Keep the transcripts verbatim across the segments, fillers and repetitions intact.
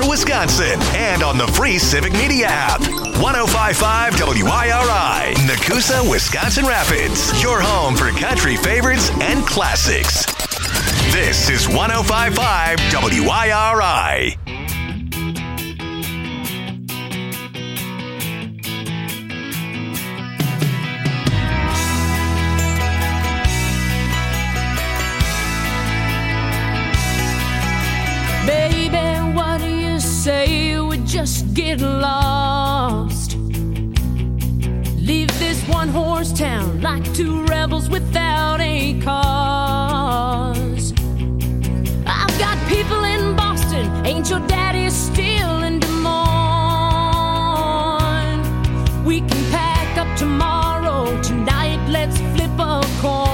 Central Wisconsin and on the free Civic Media app. one oh five point five W I R I, Nakusa, Wisconsin Rapids. Your home for country favorites and classics. This is one oh five point five W I R I. Baby, what do you say we just get lost? Leave this one-horse town like two rebels without a cause. I've got people in Boston, ain't your daddy still in Des Moines? We can pack up tomorrow, tonight let's flip a coin.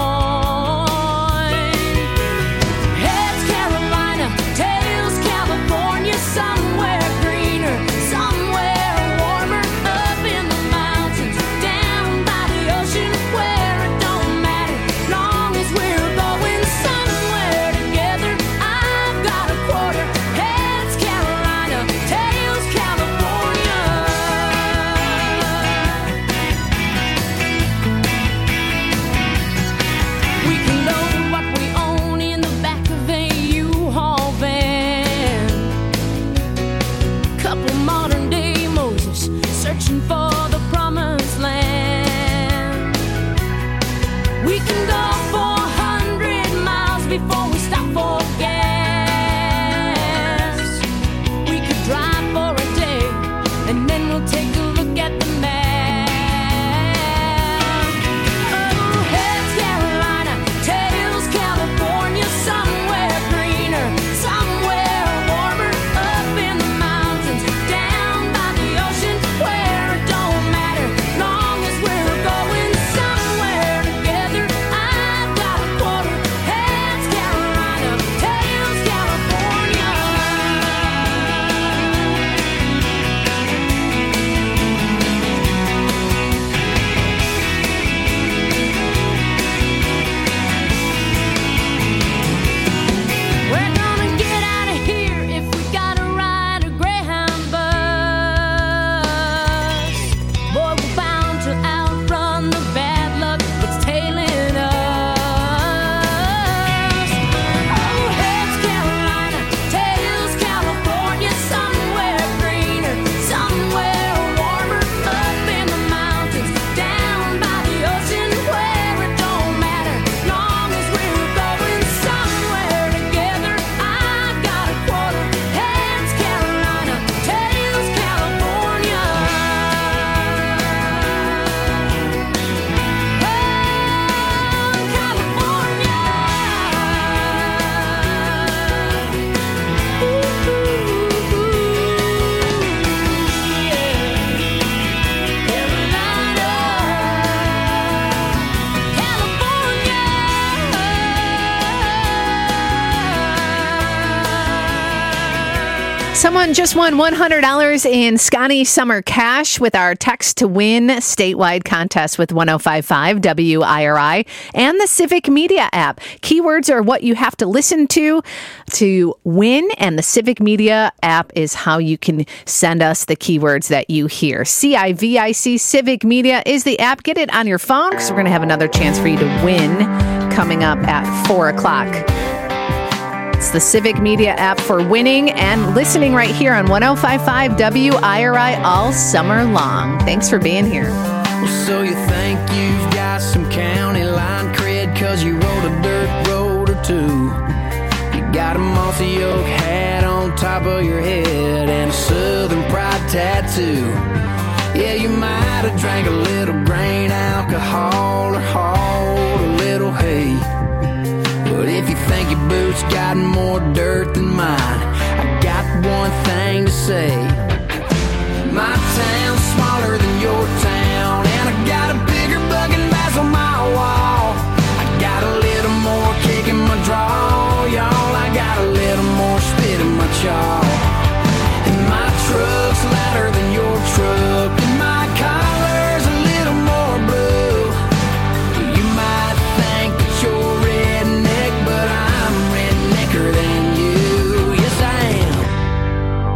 Somewhere greener, somewhere warmer, up in the mountains, down by the ocean, where it don't matter, long as we're going somewhere together. I've got a quarter, heads Carolina, tails California. We can load what we own in the back of a U-Haul van. Couple modern day Moses searching for the promised land. We can go four hundred miles before we stop for gas. We could drive for a day and then we'll take a look at the map. Oh, heads Carolina, tails California, somewhere greener, somewhere warmer, up in the mountains, down by the ocean, where it don't matter, long as we're going somewhere together. I've got a quarter, heads Carolina, tails California. We're gonna get out of here if we gotta ride a Greyhound bus. Boy, we're bound to outrun the bad luck that's tailing us. Oh, heads Carolina, tails California, somewhere greener, somewhere warmer, up in the mountains, down by the ocean, where it don't matter, long as we're going somewhere together. I've got a quarter, heads Carolina, tails California. Oh, California. Ooh, ooh, ooh, yeah. Carolina, California. Someone just won one hundred dollars in Scotty Summer Cash with our Text to Win statewide contest with one oh five point five W I R I and the Civic Media app. Keywords are what you have to listen to to win, and the Civic Media app is how you can send us the keywords that you hear. C I V I C, Civic Media is the app. Get it on your phone because we're going to have another chance for you to win coming up at four o'clock. It's the Civic Media app for winning and listening right here on one oh five point five W I R I all summer long. Thanks for being here. Well, so you think you've got some county line cred cause you rode a dirt road or two. You got a mossy oak hat on top of your head and a Southern Pride tattoo. Yeah, you might have drank a little grain alcohol or hauled a little hay. But if you think your boots got more dirt than mine, I got one thing to say. My town's smaller than your town, and I got a bigger bugging bass on my wall. I got a little more kick in my draw, y'all. I got a little more spit in my jaw. And my truck's louder than your truck, and my collar's a little more blue. You might think that you're redneck, but I'm rednecker than you. Yes, I am.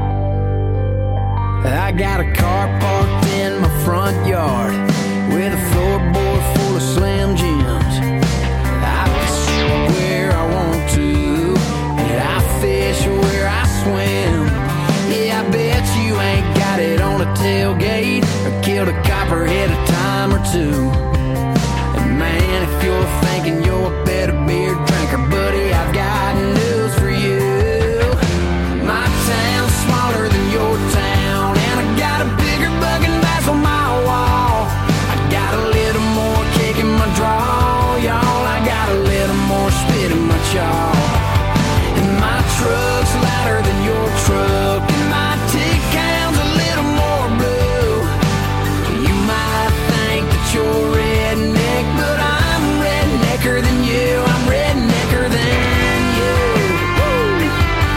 I got a car parked in my front yard with a floorboard full of Slim Jims. I fish where I want to, and I fish where I swim. Yeah, I bet you ain't got it on a tailgate or killed a copperhead a time or two. And man, if you're thinking you're a better beer drinker, buddy, I've got news for you. My town's smaller than your town, and I got a bigger bugging bass on my wall. I got a little more kick in my draw, y'all. I got a little more spit in my chaw. And my truck's louder than your truck, and my tick count's a little more blue. You might think that you're redneck, but I'm rednecker than you. I'm rednecker than you. Woo!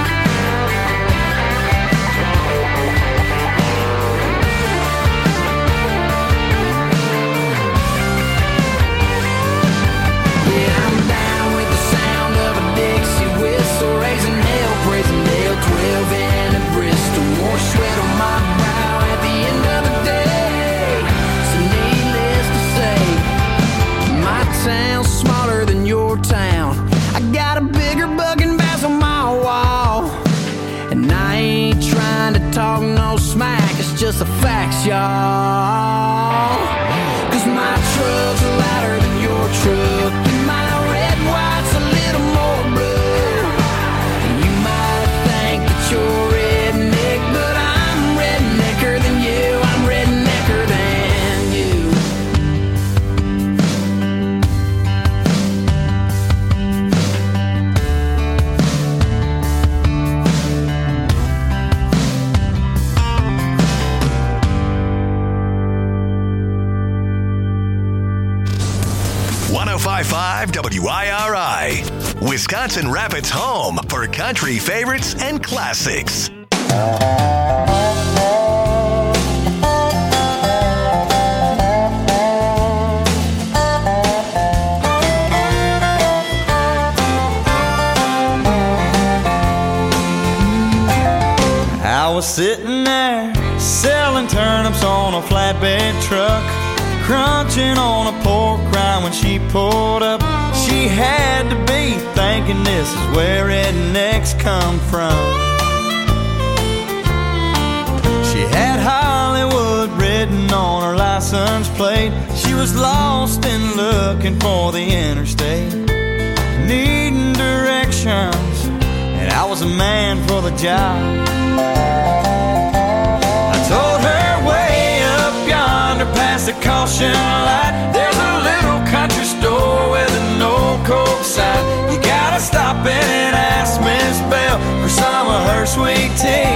Yeah, I'm down with the sound of a Dixie whistle, raising hell, praising hell, twelve and a Bristol. More sweat on my brow at the end of the day. So needless to say, my town's smaller than your town. I got a bigger bugging bass on my wall. And I ain't trying to talk no smack, it's just a fact, y'all. Cause my truck's louder than your truck, and my red white's a little more blue. And you might think that you're redneck, but I'm rednecker than you. I'm rednecker than you. one oh five point five W I R I, Wisconsin Rapids' home for country favorites and classics. I was sitting there selling turnips on a flatbed truck, crunching on a pork rind when she pulled up. She had to be thinking this is where rednecks come from. She had Hollywood written on her license plate. She was lost and looking for the interstate, needing directions, and I was a man for the job. I told her way up yonder past the caution light, there's a little country store with an old Coke sign. You gotta stop in and ask Miss Bell for some of her sweet tea.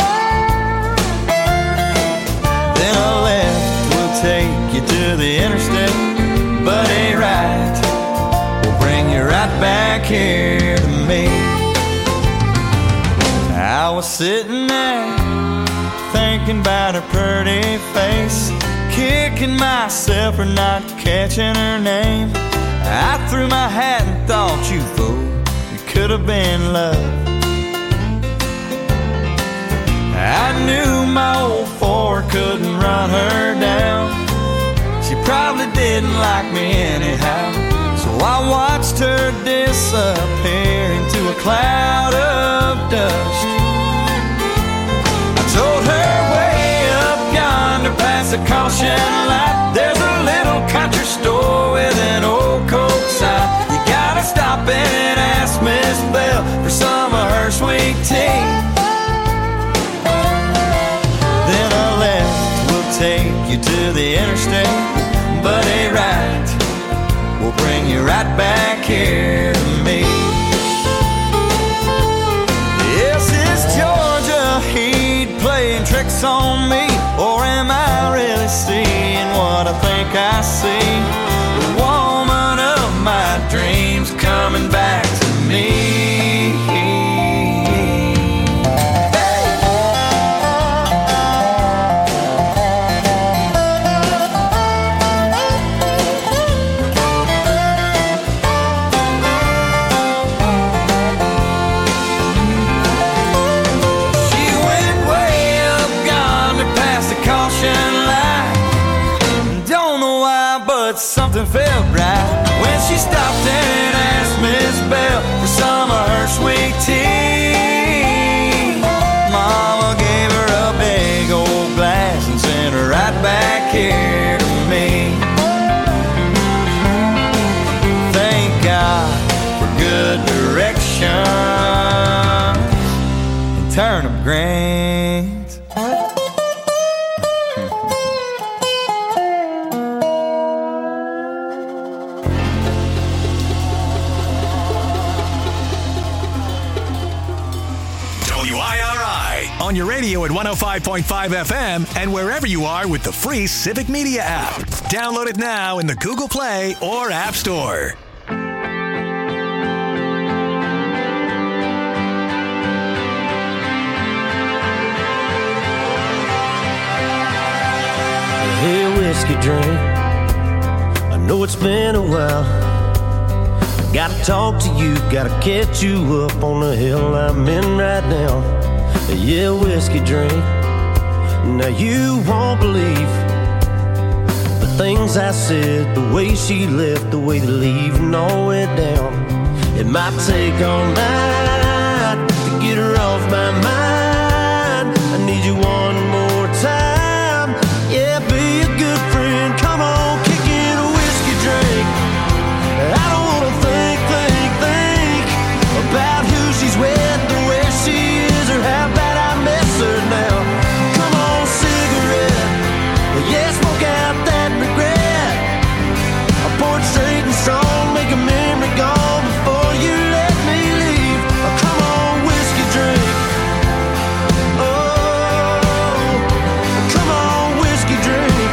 Then a left will take you to the interstate, but a right will bring you right back here to me. I was sitting there thinking about her pretty face, kicking myself for not catching her name. I threw my hat and thought, you fool, it could have been love. I knew my old Ford couldn't run her down. She probably didn't like me anyhow, so I watched her disappear into a cloud of dust. I told her way up yonder past the caution light, there's a little country store with an old Coke sign. You gotta stop in and ask Miss Bell for some of her sweet tea. Then a left will take you to the interstate, but a right will bring you right back here to me. Yes, it's Georgia Heat playing tricks on me, or am I really seeing what I think I see? The woman of my dreams coming back to me. but something felt right when she stopped and asked Miss Bell for some of her sweet tea. Mama gave her a big old glass and sent her right back here to me. Thank God for good direction and turnip greens. W I R I on your radio at one oh five point five F M and wherever you are with the free Civic Media app. Download it now in the Google Play or App Store. Hey, whiskey drink, I know it's been a while. Gotta talk to you, gotta catch you up on the hill I'm in right now. Yeah, whiskey drink, now you won't believe the things I said, the way she left, the way the leaving all went down. It might take all night to get her off my mind. I need you one more time. Yeah, be a good friend. Come on, kick in a whiskey drink. I don't wanna think, think, think about who she's with or where she is or how bad I miss her now. Come on, cigarette. Yeah, smoke out that regret. I pour it straight and strong, make a memory gone before you let me leave. Oh, come on, whiskey drink. Oh, come on, whiskey drink.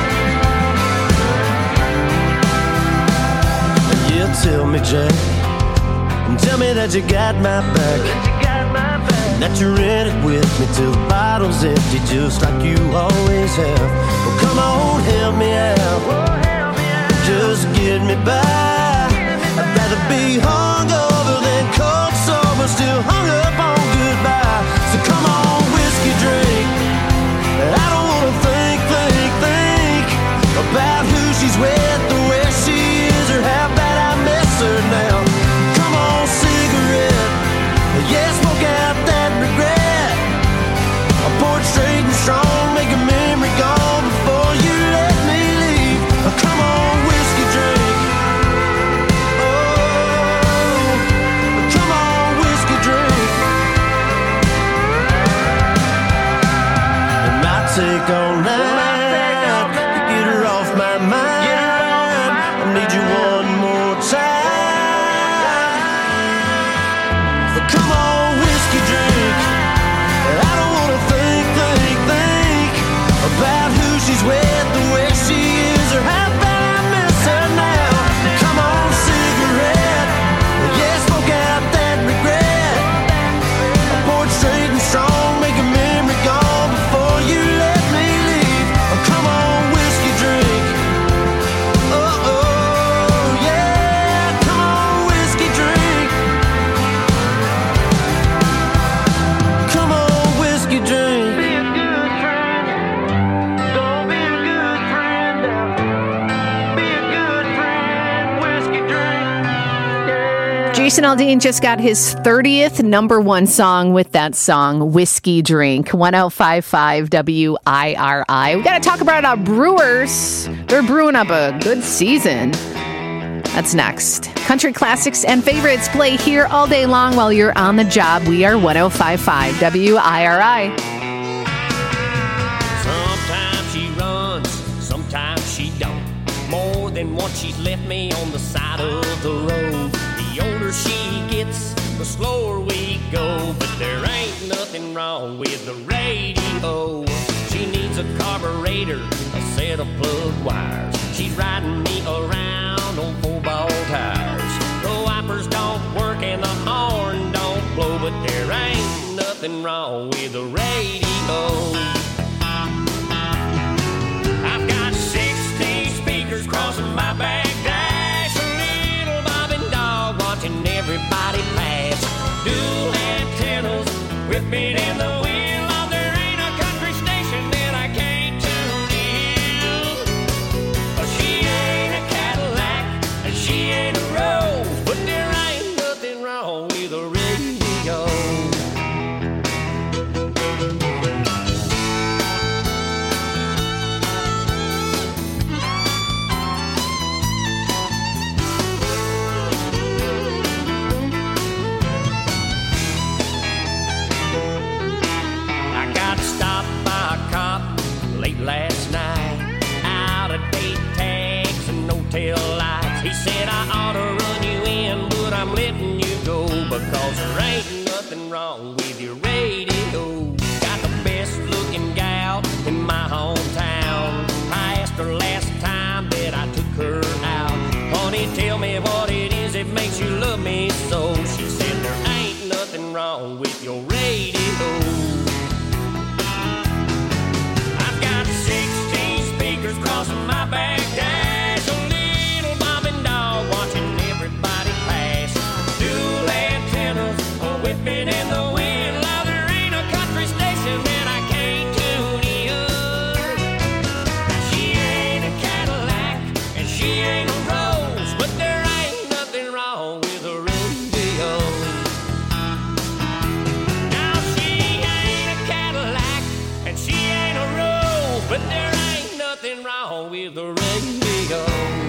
Yeah, tell me, Jack, and tell me that you got my back, that you're in it with me till the bottle's empty, just like you always have. Well, come on, help me out, just get me by. I'd rather be hungover than cold sober, still hung up on goodbye. So come on, whiskey drink. I don't wanna think, think, think about who she's with or where she is or how bad I miss her now. Come on, cigarette. Yeah, smoke out that regret. I pour it straight and strong, make a memory gone before you let me leave. Oh, come on, whiskey drink. Oh, come on, whiskey drink. It might take all night to get her off my mind. I need you one more time. Come on, whiskey drink. I don't wanna think, think, think about who she's with or where she is or how bad I miss her now. Come on, cigarette. Yeah, smoke out that regret. I pour it straight and strong, make a memory gone before you let me leave. Oh, come on, whiskey drink. Oh, oh, yeah. Come on, whiskey drink. Come on, whiskey drink. Be a good friend. Don't be a good friend now. Be a good friend. Whiskey drink. Yeah. Jason Aldean just got his thirtieth number one song with that song, Whiskey Drink. one oh five point five W I R I. We got to talk about our Brewers. They're brewing up a good season. That's next. Country classics and favorites play here all day long while you're on the job. We are one oh five point five W I R I. Sometimes she runs, sometimes she don't. More than once she's left me on the side of the road. The older she gets, the slower we go. But there ain't nothing wrong with the radio. She needs a carburetor, a set of plug wires. She's riding me around on four-ball tires. The wipers don't work and the horn don't blow. But there ain't nothing wrong with the radio. I've got sixty speakers crossing my back dash. A little bobbing dog watching everybody pass. Dual antennas whipping in the wind. Oh, there ain't a country station that I can't tune in. Oh, she ain't a Cadillac. fingers crossing my back dash. A little bobbing dog watching everybody pass. Dual antennas are whipping in the wind. Love, there ain't a country station that I can't tune in. She ain't a Cadillac and she ain't a Rose, but there ain't nothing wrong with a radio. Now she ain't a Cadillac and she ain't a Rose, but there ain't nothing wrong with the radio.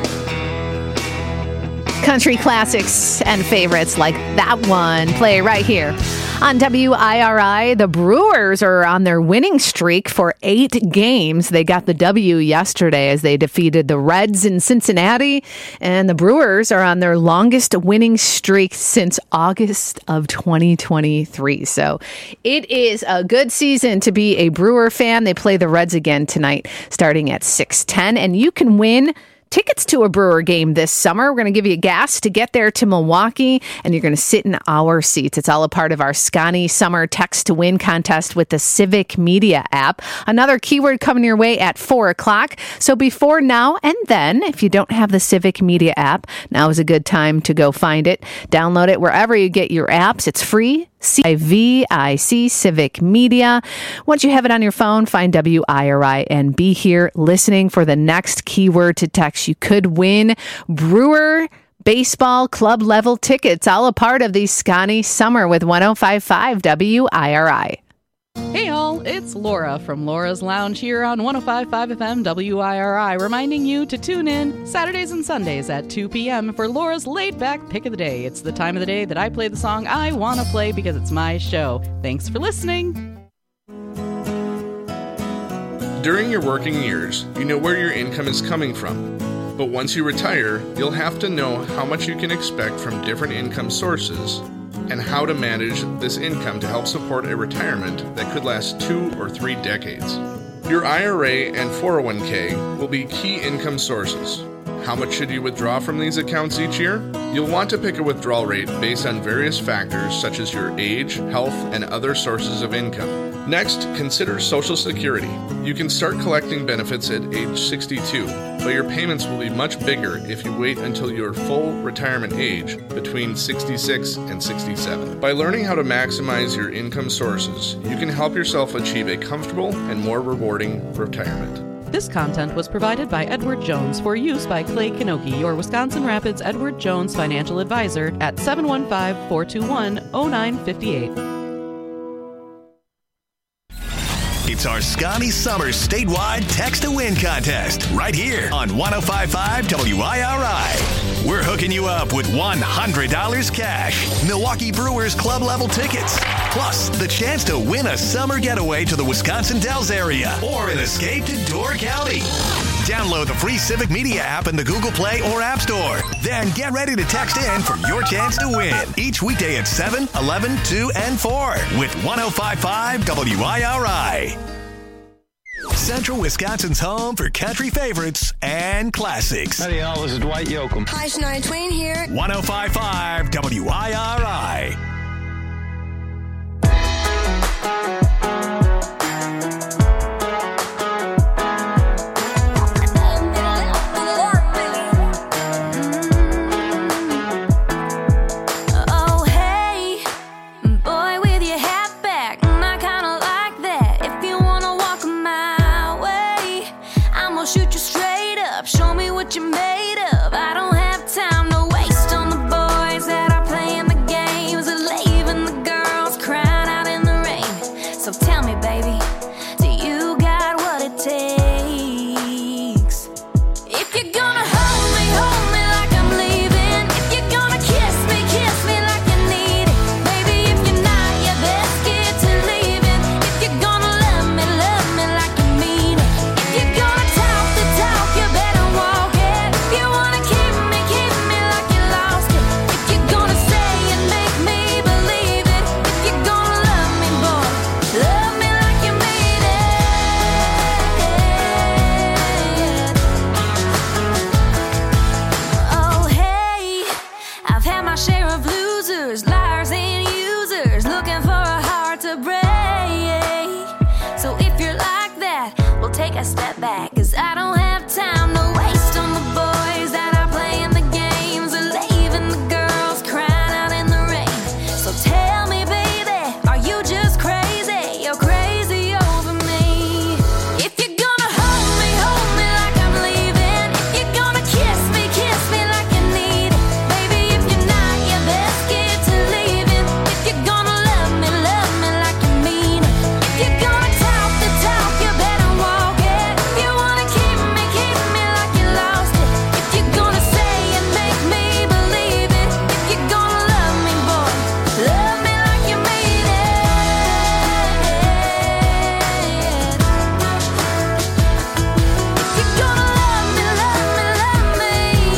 Country classics and favorites like that one play right here on W I R I. The Brewers are on their winning streak for eight games. They got the W yesterday as they defeated the Reds in Cincinnati, and the Brewers are on their longest winning streak since August of twenty twenty-three. So it is a good season to be a Brewer fan. They play the Reds again tonight starting at six ten, and you can win tickets to a Brewer game this summer. We're going to give you gas to get there to Milwaukee, and you're going to sit in our seats. It's all a part of our Scotty Summer Text to Win contest with the Civic Media app. Another keyword coming your way at four o'clock. So before now and then, if you don't have the Civic Media app, now is a good time to go find it. Download it wherever you get your apps. It's free. C I V I C, Civic Media. Once you have it on your phone, find W I R I and be here listening for the next keyword to text. You could win Brewer baseball club level tickets, all a part of the Scotty Summer with one oh five point five W I R I. Hey all, it's Laura from Laura's Lounge here on one oh five point five F M W I R I, reminding you to tune in Saturdays and Sundays at two p.m. for Laura's laid-back pick of the day. It's the time of the day that I play the song I want to play because it's my show. Thanks for listening. During your working years, you know where your income is coming from. But once you retire, you'll have to know how much you can expect from different income sources and how to manage this income to help support a retirement that could last two or three decades. Your I R A and four oh one k will be key income sources. How much should you withdraw from these accounts each year? You'll want to pick a withdrawal rate based on various factors such as your age, health, and other sources of income. Next, consider Social Security. You can start collecting benefits at age sixty-two, but your payments will be much bigger if you wait until your full retirement age between sixty-six and sixty-seven. By learning how to maximize your income sources, you can help yourself achieve a comfortable and more rewarding retirement. This content was provided by Edward Jones for use by Clay Kinoki, your Wisconsin Rapids Edward Jones financial advisor at seven one five, four two one, zero nine five eight. It's our Scotty Summer statewide Text to Win contest right here on one oh five point five W I R I. We're hooking you up with one hundred dollars cash, Milwaukee Brewers club level tickets, plus the chance to win a summer getaway to the Wisconsin Dells area or an escape to Door County. Download the free Civic Media app in the Google Play or App Store. Then get ready to text in for your chance to win each weekday at seven, eleven, two, and four with one oh five point five W I R I. Central Wisconsin's home for country favorites and classics. Howdy, y'all. This is Dwight Yoakam. Hi, Shania Twain here. one oh five point five W I R I. take a step back, 'cause I don't have time to waste on the boys that are playing the games or leaving the girls crying out in the rain. So tell me, baby, are you just crazy? You're crazy over me. If you're gonna hold me, hold me like I'm leaving. If you're gonna kiss me, kiss me like you need it. Baby, if you're not, you best get to leaving. If you're gonna love me, love me like you mean it. If you're gonna talk the talk, you better walk it. If you wanna keep me, keep me like you lost it. If you're gonna say and make me believe it. If you're gonna love me, boy, love me like you mean it. If you're gonna love me, love me, love me.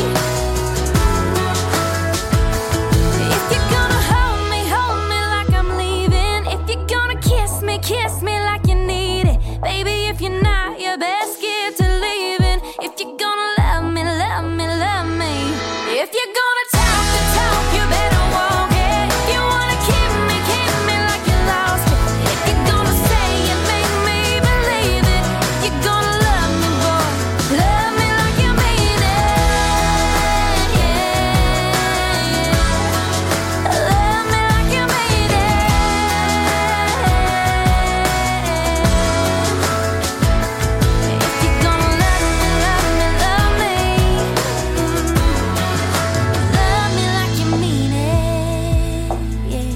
If you're gonna hold me, hold me like I'm leaving. If you're gonna kiss me, kiss me like you need it. Baby, if you're not, you best get to leaving. If you're gonna love me, love me, love me. If you're gonna talk the talk, you better walk it. If you wanna keep me, keep me like you lost it. If you're gonna say and make me believe it. If you're gonna love me, boy, love me like you mean it. Love me like you mean it. If you're gonna love me, love me, love me. Love me like you mean it. Yeah.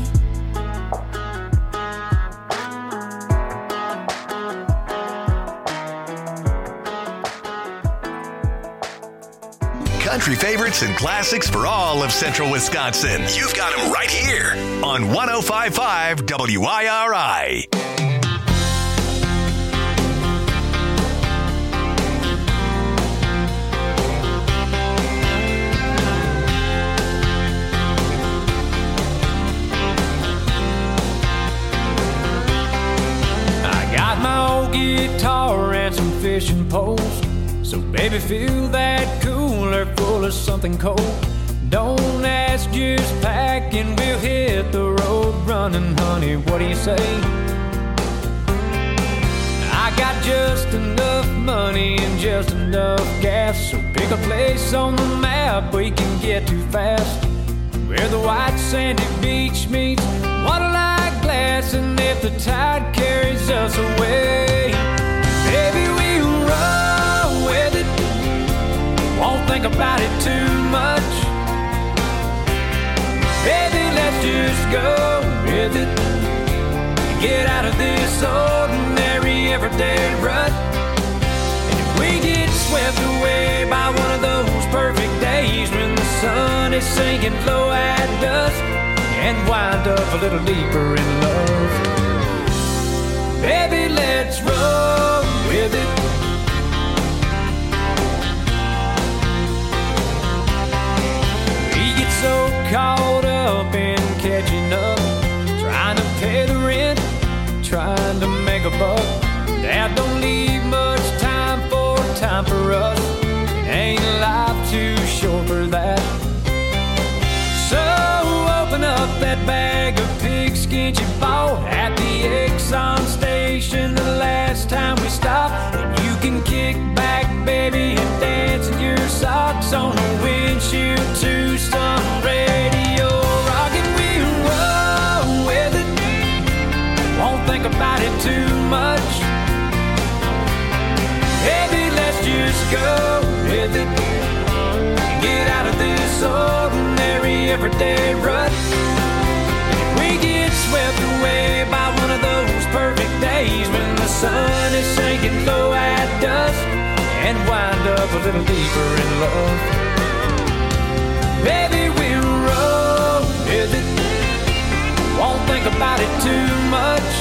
Country favorites and classics for all of central Wisconsin. You've got them right here on one oh five point five W I R I. I got my old guitar and some fishing poles. So baby, fill that cooler full of something cold. Don't ask, just pack and we'll hit the road running, honey. What do you say? I got just enough money and just enough gas. So pick a place on the map we can get to fast, where the white sandy beach meets water-like glass. And if the tide carries us away, baby, we'll roll with it. Won't think about it too much. Baby, let's just go with it. Get out of this ordinary everyday rut. And if we get swept away by one of those perfect days when the sun is sinking low at dusk, and wind up a little deeper in love, baby, let's roll with it. We get so caught up in catching up, trying to pay the rent, trying to make a buck, that don't leave much time for time for us. Ain't life too short for that? So open up that bag of pigskin you bought at the Exxon station the last time we stopped, and you can kick back, baby, and dance in your socks on the windshield to some radio rock, and we'll roll with it. Won't think about it too much. Baby, let's just go with it. Get out of this ordinary everyday rut. And if we get swept away by one of those perfect days when the sun is sinking low at dusk, and wind up a little deeper in love, baby, we'll roll with it. Won't think about it too much.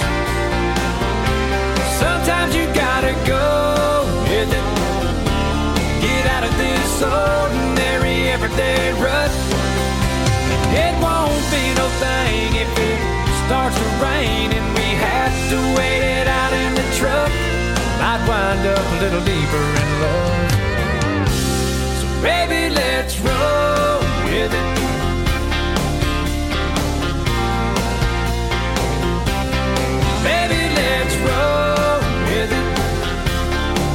Sometimes you gotta go with it. Get out of this ordinary everyday rut. It won't be no thing if it starts to rain and we have to wait it out in the truck. Might wind up a little deeper in love. So baby, let's roll with it. Baby, let's roll with it.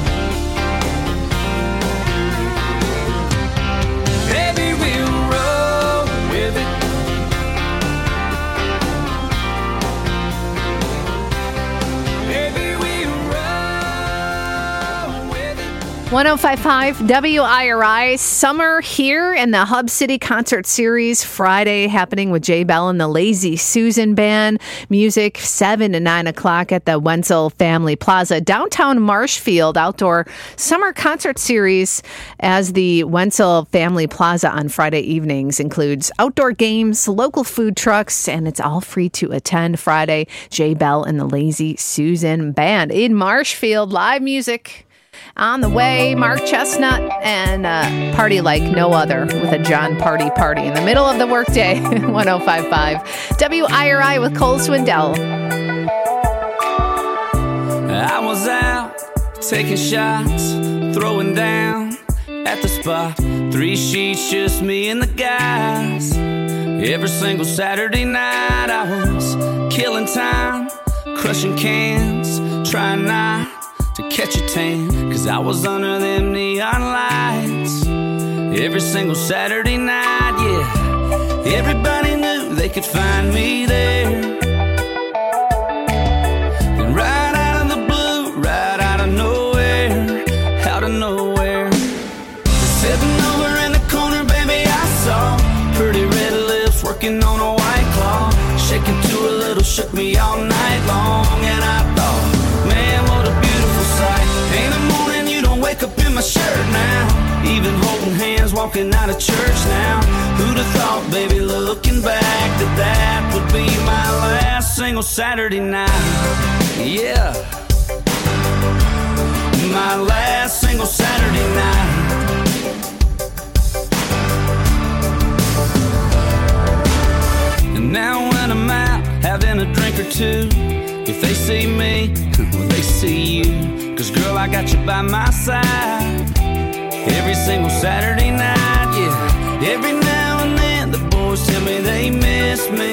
one oh five point five W I R I, summer here in the Hub City Concert Series, Friday happening with Jay Bell and the Lazy Susan Band. Music seven to nine o'clock at the Wenzel Family Plaza, downtown Marshfield. Outdoor Summer Concert Series as the Wenzel Family Plaza on Friday evenings includes outdoor games, local food trucks, and it's all free to attend. Friday, Jay Bell and the Lazy Susan Band in Marshfield. Live music on the way, Mark Chestnut and uh, Party Like No Other with a John Party Party in the middle of the workday. one oh five point five W I R I with Cole Swindell. I was out taking shots, throwing down at the spot. Three sheets, just me and the guys. Every single Saturday night I was killing time, crushing cans, trying not to catch a tan, cause I was under them neon lights every single Saturday night, yeah. Everybody knew they could find me there. And right out of the blue, right out of nowhere, out of nowhere, sitting over in the corner, baby, I saw pretty red lips working on a white claw, shaking to a little, shook me all night long. And I thought, man, what a beautiful sight. In the morning you don't wake up in my shirt now, even holding hands walking out of church now. Who'd have thought, baby, looking back, that that would be my last single Saturday night. Yeah, my last single Saturday night. And now when I'm out having a drink or two, if they see me, well, they see you. Cause girl, I got you by my side every single Saturday night, yeah. Every now and then the boys tell me they miss me.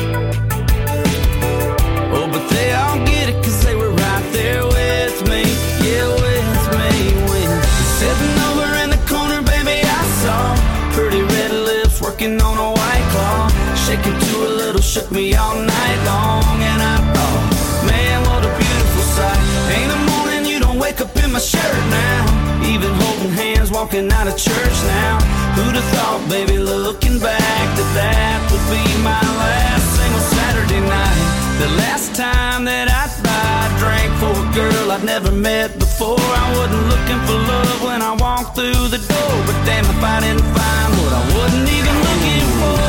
Oh, but they all get it cause they were right there with me. Yeah, with me. When sitting over in the corner, baby, I saw pretty red lips working on a white claw, shaking to a little, shook me all night long. And I thought, man, what a beautiful sight. Ain't a morning you don't wake up in my shirt now, even holding hands walking out of church now. Who'd have thought, baby, looking back, that that would be my last single Saturday night. The last time that I drank for a girl I'd never met before. I wasn't looking for love when I walked through the door, but damn if I didn't find what I wasn't even looking for.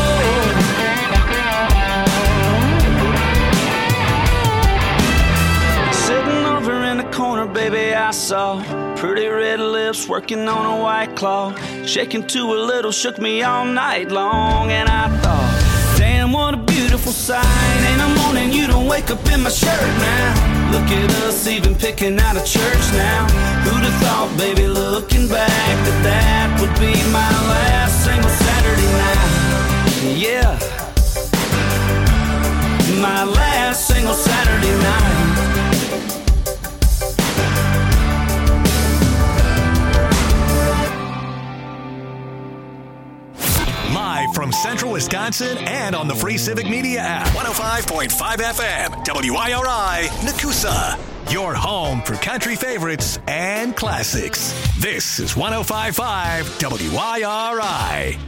Sitting over in the corner, baby, I saw pretty red lips working on a white claw, shaking to a little, shook me all night long. And I thought, damn, what a beautiful sight. Ain't a morning you don't wake up in my shirt now. Look at us even picking out of church now. Who'd have thought, baby, looking back, that that would be my last single Saturday night. Yeah, my last single Saturday night. Live from Central Wisconsin and on the free Civic Media app. one oh five point five F M, W I R I, Nakusa. Your home for country favorites and classics. This is one oh five point five W I R I.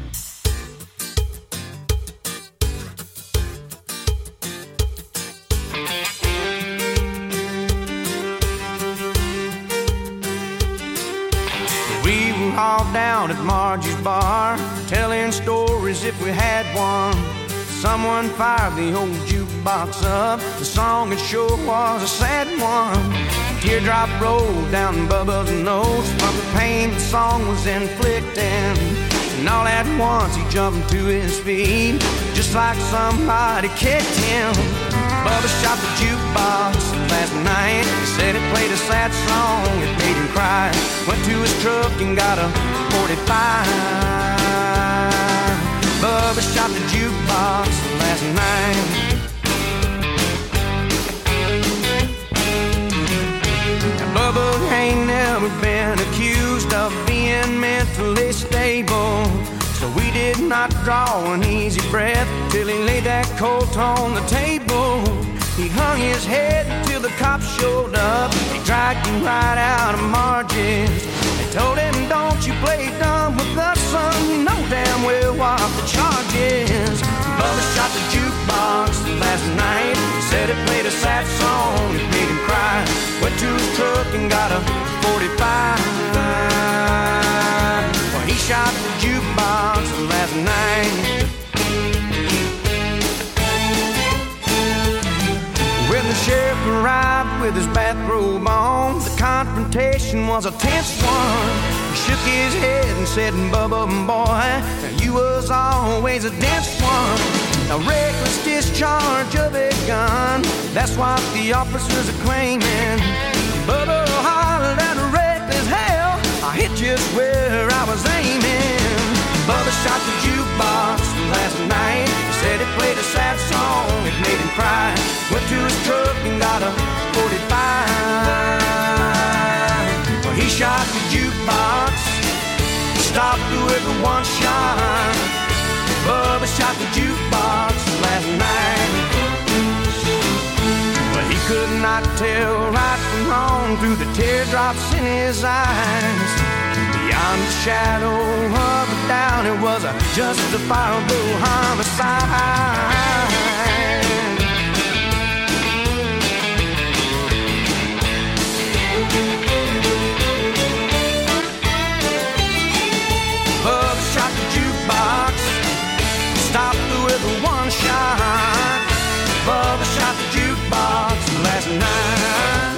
We were all down at Margie's bar, telling stories if we had one. Someone fired the old jukebox up. The song it sure was a sad one. A teardrop rolled down Bubba's nose from the pain the song was inflicting. And all at once he jumped to his feet, just like somebody kicked him. Bubba shot the jukebox last night. He said it played a sad song, it made him cry. Went to his truck and got a forty-five. Bubba shot the jukebox last night. Now Bubba ain't never been accused of being mentally stable, so we did not draw an easy breath till he laid that colt on the table. He hung his head till the cops showed up. He dragged him right out of Margie's. They and got a forty-five. Well, he shot the jukebox last night. When the sheriff arrived with his bathrobe on, the confrontation was a tense one. He shook his head and said, Bubba, boy, you was always a dense one. A reckless discharge of a gun, that's what the officers are claiming. Bubba hollered at a reckless hell, I hit just where I was aiming. Bubba shot the jukebox last night. He said it played a sad song, it made him cry. Went to his truck and got a forty-five. Well, he shot the jukebox, stopped with a one shot. Bubba shot the jukebox last night. Well, he could not tell right from wrong through the teardrops in his eyes. Beyond the shadow of a doubt, it was a justifiable homicide. Bubba shot the jukebox, stopped with a one shot. Bubba shot the jukebox last night.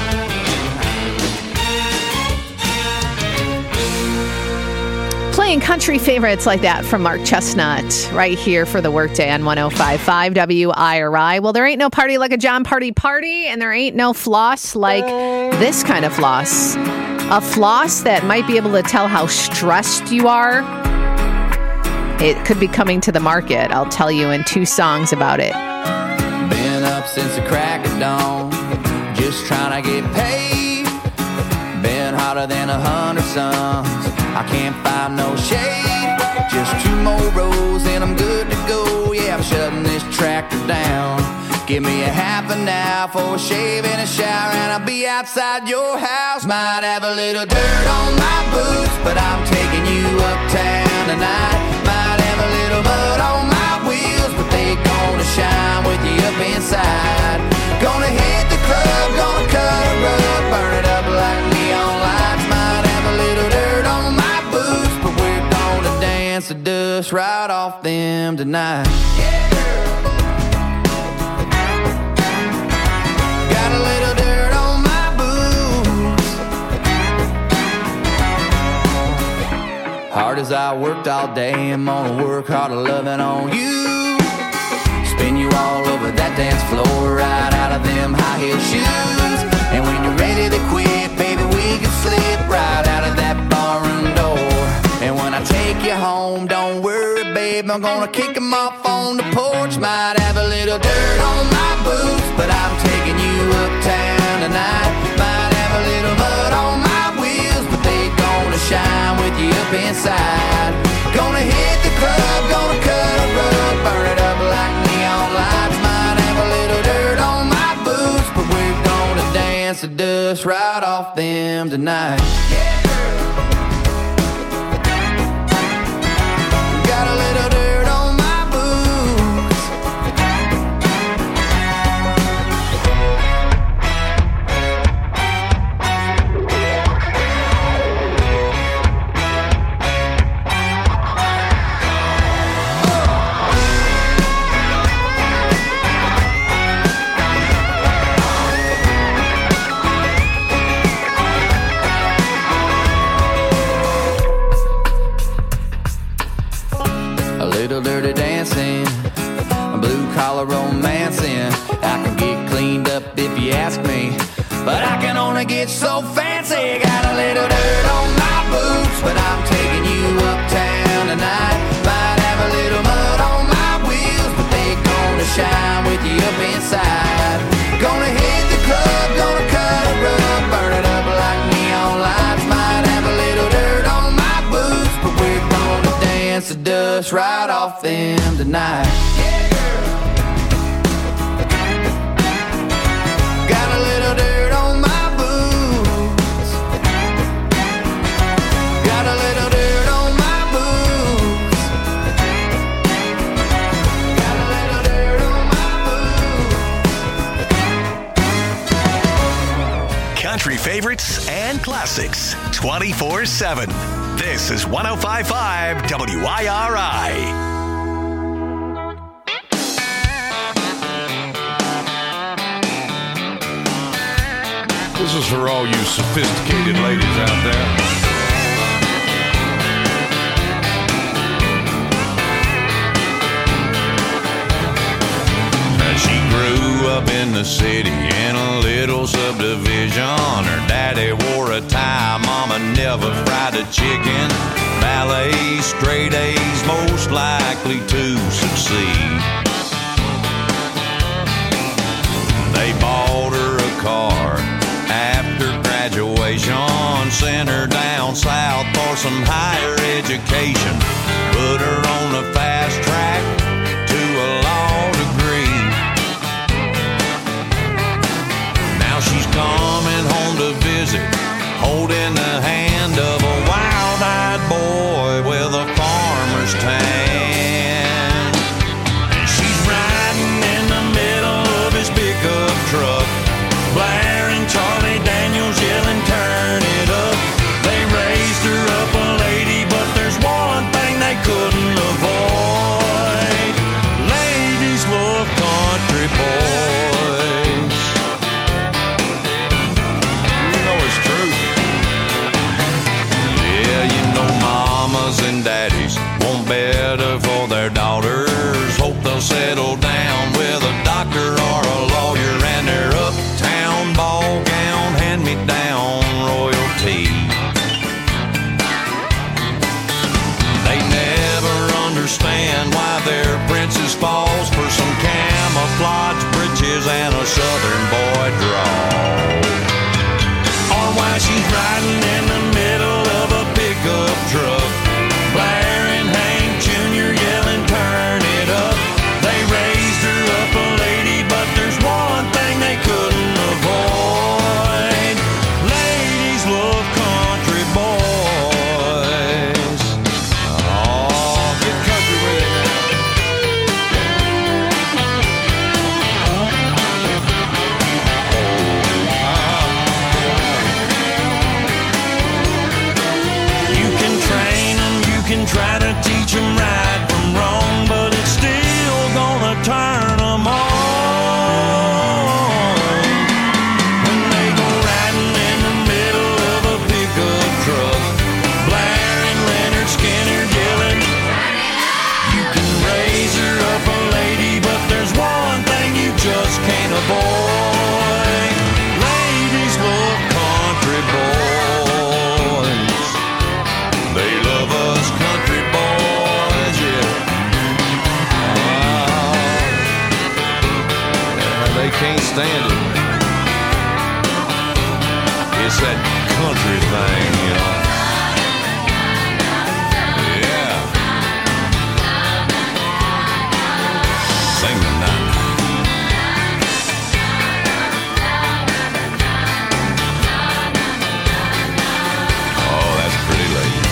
Playing country favorites like that from Mark Chestnut right here for the Workday on one oh five point five W I R I. Well, there ain't no party like a John Party party, and there ain't no floss like this kind of floss. A floss that might be able to tell how stressed you are. It could be coming to the market. I'll tell you in two songs about it. Been up since the crack of dawn, just trying to get paid. Been hotter than a hundred suns, I can't find no shade. Just two more rows and I'm good to go. Yeah, I'm shutting this tractor down. Give me a half an hour for a shave and a shower, and I'll be outside your house. Might have a little dirt on my boots, but I'm taking you uptown tonight. Might have a little mud on my wheels, but they gonna shine with you up inside. Gonna hit the club, gonna cut a rug, burn it up like neon lights. Might have a little dirt on my boots, but we're gonna dance the dust right off them tonight. Yeah. Hard as I worked all day, I'm gonna work harder loving on you. Spin you all over that dance floor, right out of them high heel shoes. And when you're ready to quit, baby, we can slip right out of that barroom door. And when I take you home, don't worry, babe, I'm gonna kick them off on the porch. Might have a little dirt on my boots, but I'm taking you uptown tonight. Might have a little mud on my wheels, but they gonna shine with you up inside. Gonna hit the club, gonna cut a rug, burn it up like neon lights. Might have a little dirt on my boots, but we're gonna dance the dust right off them tonight. Yeah. Got a little dirt on my boots. Little dirty dancing, blue collar romancing. I can get cleaned up if you ask me, but I can only get so fancy. Got a little dirt on my boots, but I'm taking you uptown tonight. Might have a little mud on my wheels, but they gonna shine with you up inside. Gonna hit the club, gonna cut a rug, burn it up like neon lights. Might have a little dirt on my boots, but we're gonna dance the dust right off them tonight. Yeah, girl. Got a little dirt on my boots. Got a little dirt on my boots. Got a little dirt on my boots. Country favorites and classics twenty-four seven. This is one oh five point five W I R I. This is for all you sophisticated ladies out there. She grew up in the city in a little subdivision. Her daddy wore a tie, mama never fried a chicken. Ballet, straight A's, most likely to succeed. They bought her a car after graduation, sent her down south for some higher education, put her on the fast track to a law degree. Now she's coming home to visit, holding the hand of a wild-eyed boy with a farmer's tan. And she's riding in the middle of his pickup truck, blaring Charlie Daniels, yelling, turn it up. They raised her up a lady, but there's one thing they couldn't avoid. Ladies love country boys. You know it's true. Yeah, you know mamas and daddies want better for their daughters. Hope they'll settle down with a doctor or a lawyer and their uptown ball gown, hand-me-down royalty. They never understand why their princess falls for some camouflage breeches and a southern boy draw. Or why she's riding in the middle of a pickup truck, blaring Hank Junior, yelling, turn it up. They raised her up a lady, but there's one thing they couldn't avoid. Ladies love country boys. Oh, get country with it now. You can train them, you can try to teach them right from wrong, but it's still gonna turn them on. When they go riding in the middle of a pickup truck, blaring Leonard Skinner, yelling, you can raise her up a lady, but there's one thing you just can't avoid. Ladies love country boys. They love us country boys, yeah. Ah, yeah, they can't stand it. It's that country thing, you know. Yeah. Sing the night. Oh, that's pretty, ladies.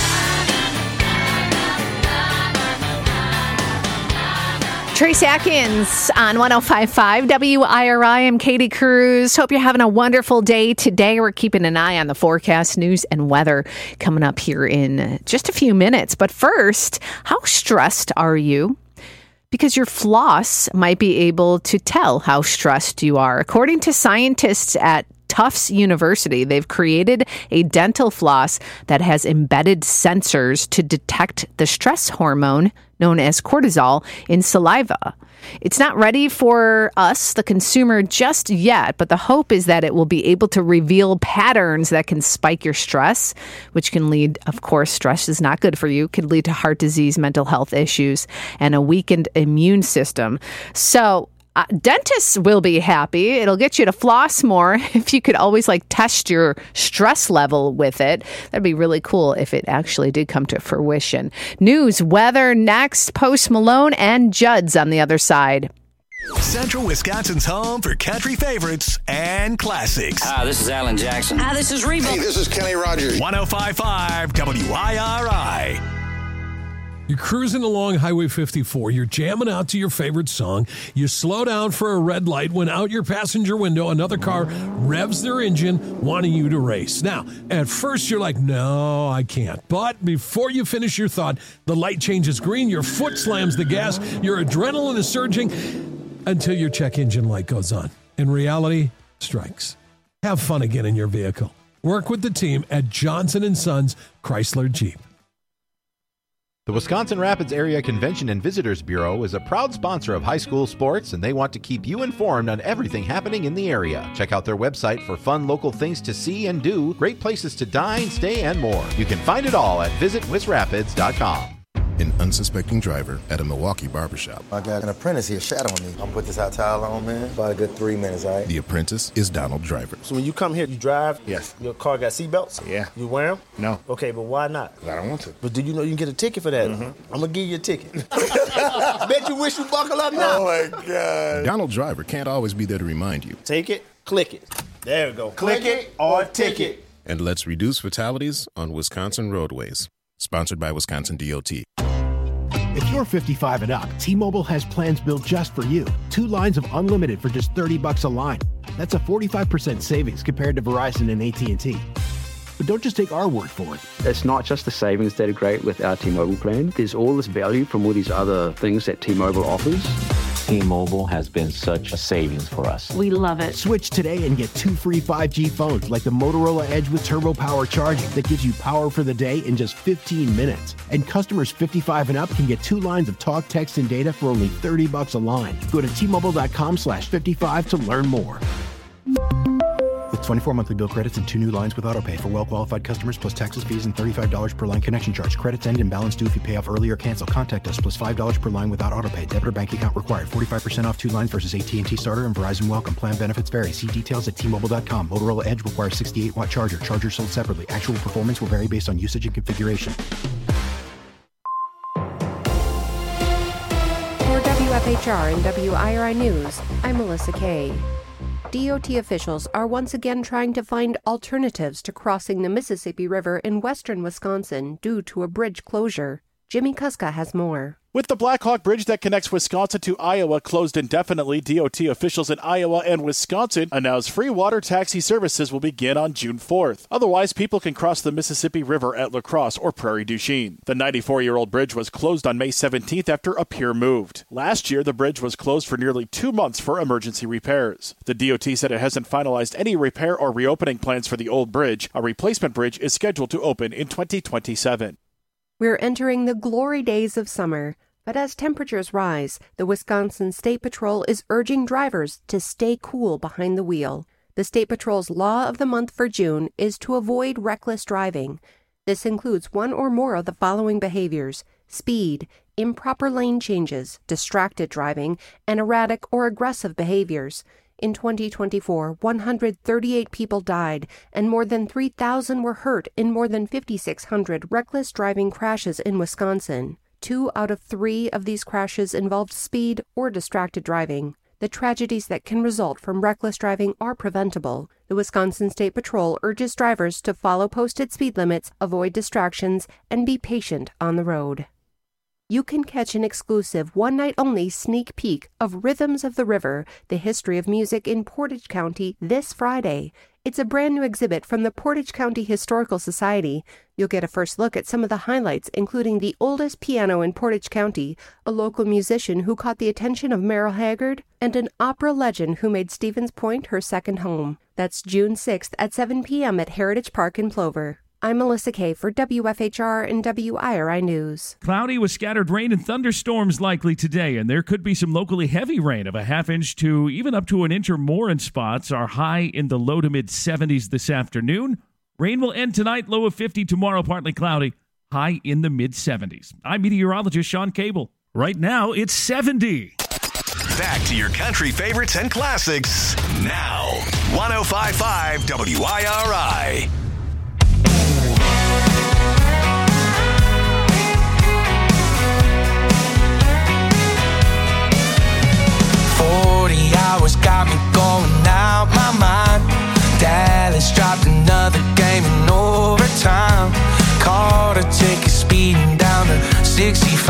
Trace Atkins on one oh five point five W I R I. I'm Katie Cruz. Hope you're having a wonderful day today. We're keeping an eye on the forecast, news, and weather coming up here in just a few minutes. But first, how stressed are you? Because your floss might be able to tell how stressed you are. According to scientists at Tufts University, they've created a dental floss that has embedded sensors to detect the stress hormone known as cortisol in saliva. It's not ready for us, the consumer, just yet, but the hope is that it will be able to reveal patterns that can spike your stress, which can lead, of course, stress is not good for you, could lead to heart disease, mental health issues, and a weakened immune system. So Uh, dentists will be happy. It'll get you to floss more if you could always like test your stress level with it. That'd be really cool if it actually did come to fruition. News, weather next, Post Malone and Judd's on the other side. Central Wisconsin's home for country favorites and classics. Hi, this is Alan Jackson. Hi, this is Reba. Hey, this is Kenny Rogers. one oh five point five W I R I. You're cruising along Highway fifty-four. You're jamming out to your favorite song. You slow down for a red light when out your passenger window, another car revs their engine, wanting you to race. Now, at first you're like, no, I can't. But before you finish your thought, the light changes green, your foot slams the gas, your adrenaline is surging until your check engine light goes on. And reality strikes. Have fun again in your vehicle. Work with the team at Johnson and Sons Chrysler Jeep. The Wisconsin Rapids Area Convention and Visitors Bureau is a proud sponsor of high school sports, and they want to keep you informed on everything happening in the area. Check out their website for fun local things to see and do, great places to dine, stay, and more. You can find it all at visit wis rapids dot com. An unsuspecting driver at a Milwaukee barbershop. I got an apprentice here shadowing me. I'm gonna put this hot towel on, man. About a good three minutes, all right? The apprentice is Donald Driver. So when you come here, you drive? Yes. Your car got seatbelts? Yeah. You wear them? No. Okay, but why not? I don't want to. But do you know you can get a ticket for that? Mm-hmm. I'm gonna give you a ticket. Bet you wish you buckle up now. Oh my God. Donald Driver can't always be there to remind you. Take it, click it. There we go. Click it or ticket. And let's reduce fatalities on Wisconsin roadways. Sponsored by Wisconsin D O T. If you're fifty-five and up, T-Mobile has plans built just for you. Two lines of unlimited for just thirty bucks a line. That's a forty-five percent savings compared to Verizon and A T and T. But don't just take our word for it. It's not just the savings that are great with our T-Mobile plan. There's all this value from all these other things that T-Mobile offers. T-Mobile has been such a savings for us. We love it. Switch today and get two free five G phones like the Motorola Edge with Turbo Power charging that gives you power for the day in just fifteen minutes. And customers fifty-five and up can get two lines of talk, text, and data for only thirty bucks a line. Go to T-Mobile.com slash 55 to learn more. With twenty-four monthly bill credits and two new lines with autopay for well-qualified customers plus taxes, fees, and thirty-five dollars per line connection charge. Credits end and balance due if you pay off early or cancel. Contact us plus five dollars per line without autopay. Debit or bank account required. forty-five percent off two lines versus A T and T Starter and Verizon Welcome. Plan benefits vary. See details at T Mobile dot com. Motorola Edge requires sixty-eight watt charger. Charger sold separately. Actual performance will vary based on usage and configuration. For W F H R and W I R I News, I'm Melissa Kay. D O T officials are once again trying to find alternatives to crossing the Mississippi River in western Wisconsin due to a bridge closure. Jimmy Kuska has more. With the Blackhawk Bridge that connects Wisconsin to Iowa closed indefinitely, D O T officials in Iowa and Wisconsin announced free water taxi services will begin on June fourth. Otherwise, people can cross the Mississippi River at La Crosse or Prairie du Chien. The ninety-four-year-old bridge was closed on May seventeenth after a pier moved. Last year, the bridge was closed for nearly two months for emergency repairs. The D O T said it hasn't finalized any repair or reopening plans for the old bridge. A replacement bridge is scheduled to open in twenty twenty-seven. We're entering the glory days of summer, but as temperatures rise, the Wisconsin State Patrol is urging drivers to stay cool behind the wheel. The State Patrol's law of the month for June is to avoid reckless driving. This includes one or more of the following behaviors: speed, improper lane changes, distracted driving, and erratic or aggressive behaviors. In twenty twenty-four, one hundred thirty-eight people died, and more than three thousand were hurt in more than fifty-six hundred reckless driving crashes in Wisconsin. Two out of three of these crashes involved speed or distracted driving. The tragedies that can result from reckless driving are preventable. The Wisconsin State Patrol urges drivers to follow posted speed limits, avoid distractions, and be patient on the road. You can catch an exclusive one-night-only sneak peek of Rhythms of the River, the history of music in Portage County, this Friday. It's a brand new exhibit from the Portage County Historical Society. You'll get a first look at some of the highlights, including the oldest piano in Portage County, a local musician who caught the attention of Merle Haggard, and an opera legend who made Stevens Point her second home. That's June sixth at seven p.m. at Heritage Park in Plover. I'm Melissa Kay for W F H R and W I R I News. Cloudy with scattered rain and thunderstorms likely today, and there could be some locally heavy rain of a half inch to even up to an inch or more in spots. Our high in the low to mid seventies this afternoon. Rain will end tonight, low of fifty. Tomorrow, partly cloudy, high in the mid seventies. I'm meteorologist Sean Cable. Right now, it's seventy. Back to your country favorites and classics now. one oh five point five W I R I. forty hours got me going out my mind. Dallas dropped another game in overtime. Caught a ticket speeding down to sixty-five.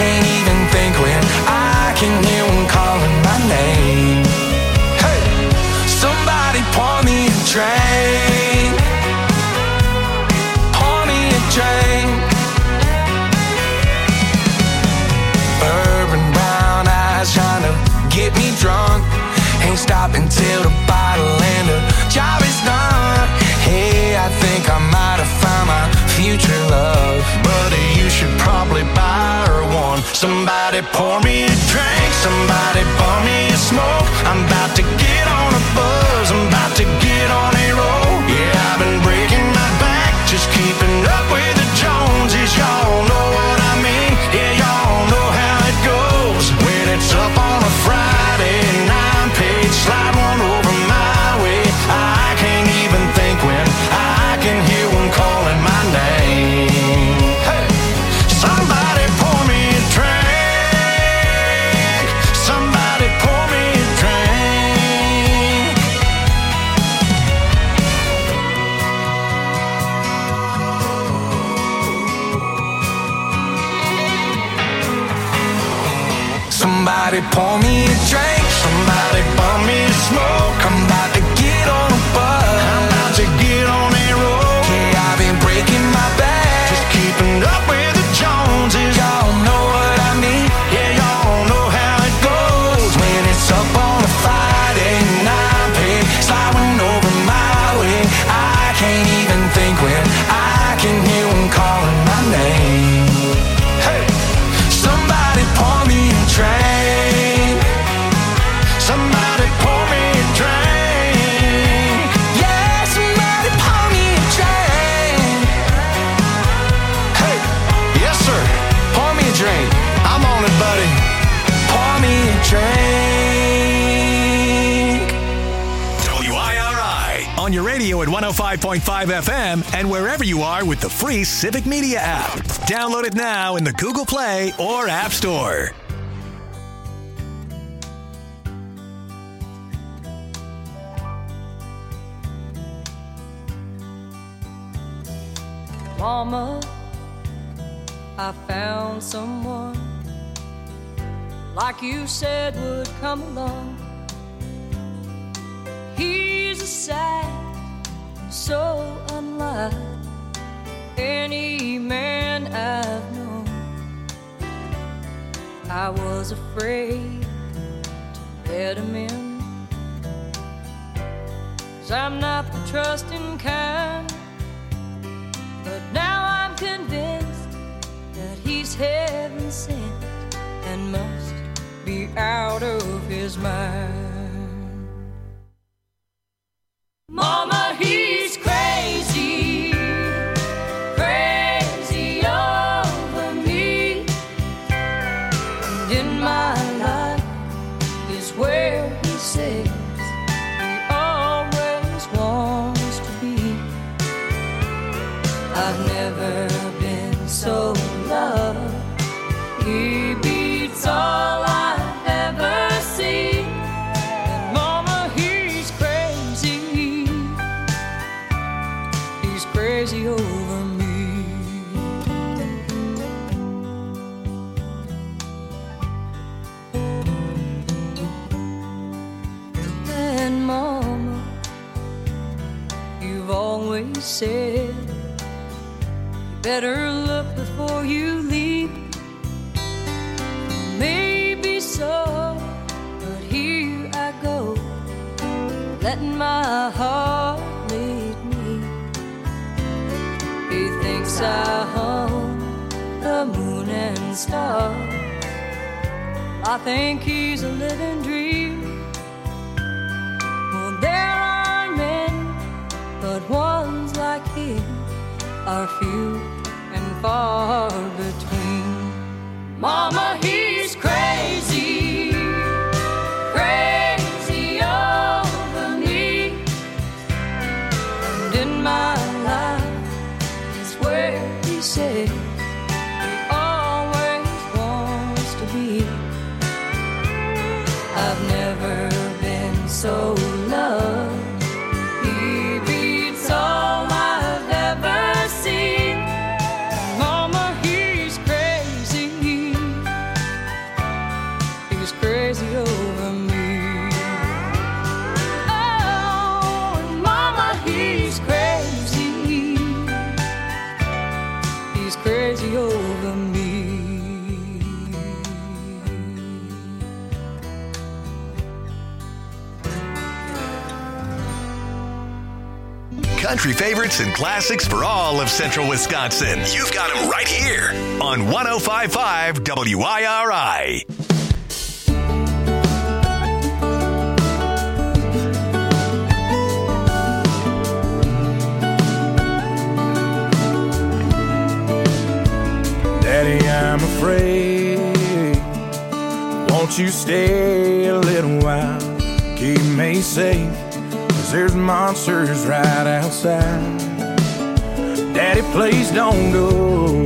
can't even think when I can hear one calling my name. Hey, somebody pour me a drink. Pour me a drink. Bourbon brown eyes trying to get me drunk. Ain't stopping till the bottle and the job is done. Hey, I think I might have found my future love. Buddy, you should probably buy her one. Somebody pour me a drink. Somebody pour me a smoke. I'm about to get on a buzz. I'm about to get on a roll. Yeah, I've been breaking my back, just keeping up with the Joneses. Y'all know what I mean. Yeah, y'all know how it goes. When it's up on a Friday night, slide one over my way. I can't even think when I can hear one calling my name. Hey, somebody pour me a drink. Somebody pour me a drink. Somebody pour me a drink. Somebody pour me a smoke. I'm about to get on a bus. I'm about to get on a roll. Yeah, I've been breaking my back, just keeping up with the Joneses. Y'all know what I mean. Yeah, y'all know how it goes. When it's up on a Friday night, paid sliding over my way. I can't even think when I can hear one calling my name. Hey, somebody pour me a drink. Somebody pour me a drink. Yeah, somebody pour me a drink. Hey, yes sir, pour me a drink. I'm on it, buddy. Pour me a drink. W I R I on your radio at one oh five point five F M and wherever you are with the free Civic Media app. Download it now in the Google Play or App Store. Mama, I found someone like you said would come along. He's a sight so unlike any man I've known. I was afraid to let him in, 'cause I'm not the trusting kind. But now I'm convinced that he's heaven sent and must be out of his mind. Mama, he's crazy, crazy over me. And in my life is where he says he always wants to be. I've never been so loved. He beats all I've ever seen. And mama, he's crazy. He's crazy over me. And mama, you've always said better look before you leave. Maybe so, but here I go, letting my heart lead me. He thinks I hung the moon and stars. I think he's a living dream. Well, there are men, but ones like him are few and far between. Mama, he's crazy, crazy over me. And in my life is where he says he always wants to be. I've never been so loved. He beats all I've ever seen. Mama, he's crazy, country favorites and classics for all of central Wisconsin. You've got them right here on one oh five point five W I R I. Daddy, I'm afraid. Won't you stay a little while? Keep me safe, 'cause there's monsters right outside. Daddy, please don't go.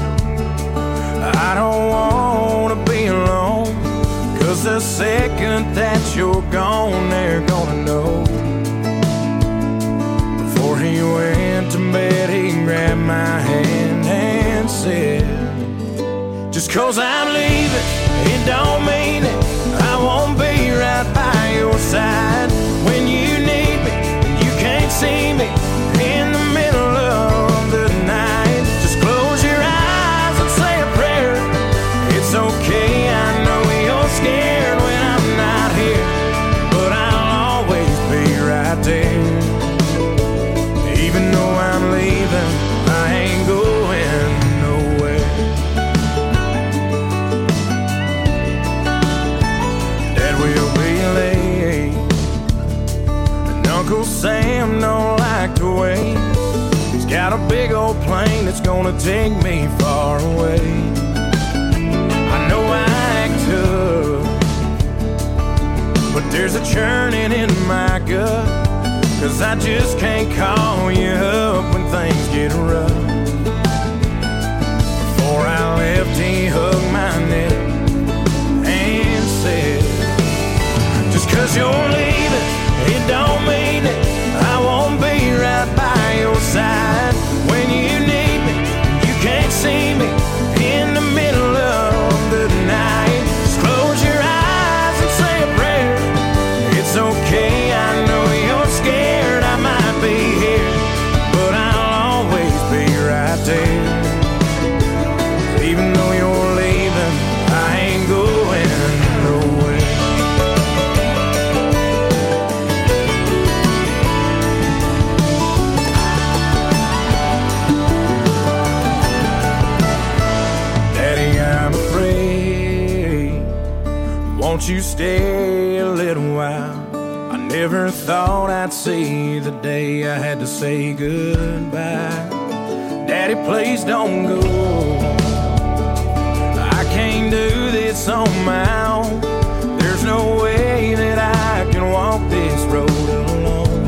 I don't wanna be alone, 'cause the second that you're gone, they're gonna know. Before he went to bed, he grabbed my hand and said, just 'cause I'm leaving, it don't mean it. I won't be right by your side when you need me and you can't see me in the middle of the night. Just close your eyes and say a prayer. It's okay, I know you're scared when I'm not here, but I'll always be right there. Even though I'm leaving, I ain't going nowhere. Dad will be late, and Uncle Sam don't like to wait. He's got a big old plane that's gonna take me far away. I know I act tough, but there's a churning in my gut, 'cause I just can't call you up when things get rough. Before I left, he hugged my neck and said, just 'cause you're leaving, it don't mean it. I won't be right by your side when you need me. You can't see me in the middle of the night. Just close your eyes and say a prayer. It's okay, I know you're scared. I might be here, but I'll always be right there. Even though you're leaving, I ain't going nowhere. Daddy, I'm afraid. Won't you stay a little while? I never thought I'd see the day I had to say goodbye. Daddy, please don't go. I can't do this on my own. There's no way that I can walk this road alone.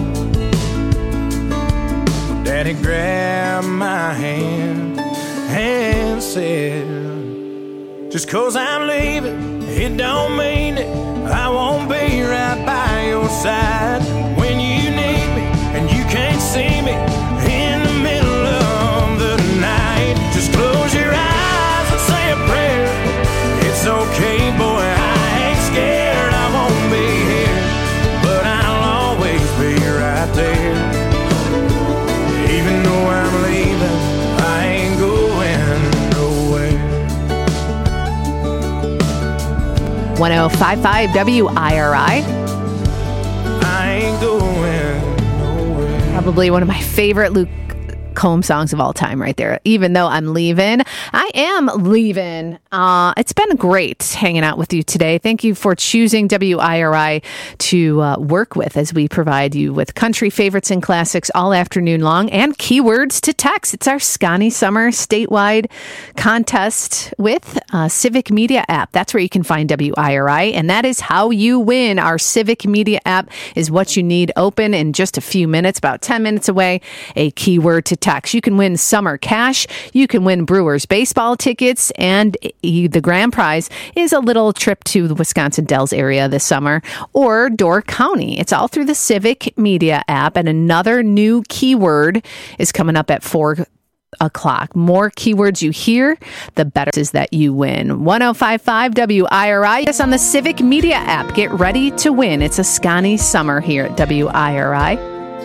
Daddy grabbed my hand and said, just 'cause I'm leaving, it don't mean it. I won't be right by your side when you need me and you can't see me in the middle of the night. Just close your eyes and say a prayer. It's okay, boy, I ain't scared. I won't be here, but I'll always be right there. Even though I'm leaving, I ain't going nowhere. one oh five point five W I R I. I ain't going nowhere. Probably one of my favorite Luke Combs songs of all time right there. Even though I'm leaving, I am leaving. Uh, it's been great hanging out with you today. Thank you for choosing W I R I to uh, work with as we provide you with country favorites and classics all afternoon long and keywords to text. It's our Scotty Summer statewide contest with uh, Civic Media app. That's where you can find W I R I, and that is how you win. Our Civic Media app is what you need open in just a few minutes, about ten minutes away. A keyword to text. You can win summer cash. You can win Brewers baseball tickets, and the grand prize is a little trip to the Wisconsin Dells area this summer or Door County. It's all through the Civic Media app, and another new keyword is coming up at four o'clock. More keywords you hear, the better it is that you win. one oh five point five W I R I. Yes, on the Civic Media app. Get ready to win. It's a Scotty Summer here at W I R I.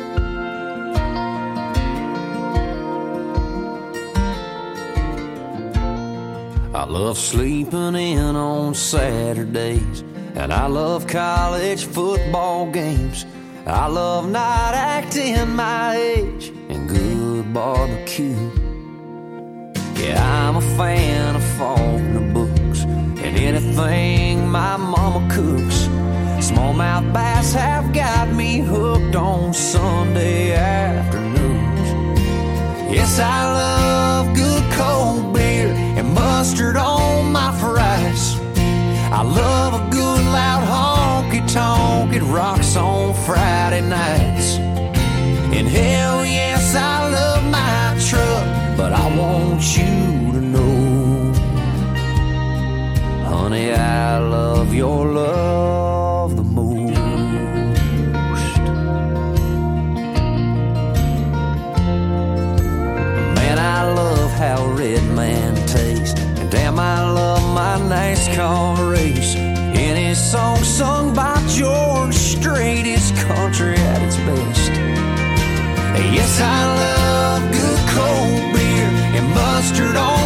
I love sleeping in on Saturdays, and I love college football games. I love night acting my age and good barbecue. Yeah, I'm a fan of Faulkner books and anything my mama cooks. Smallmouth bass have got me hooked on Sunday afternoons. Yes, I love good cold beer and mustard on my fries. I love a good loud honky-tonk, it rocks on Friday nights. And hell yes, I love my truck, but I want you to know, honey, I love your love the most. Man, I love how Red Man tastes, and damn, I love my NASCAR race. Any song sung by George Strait is country at its best. Yes, I love good cold beer and mustard on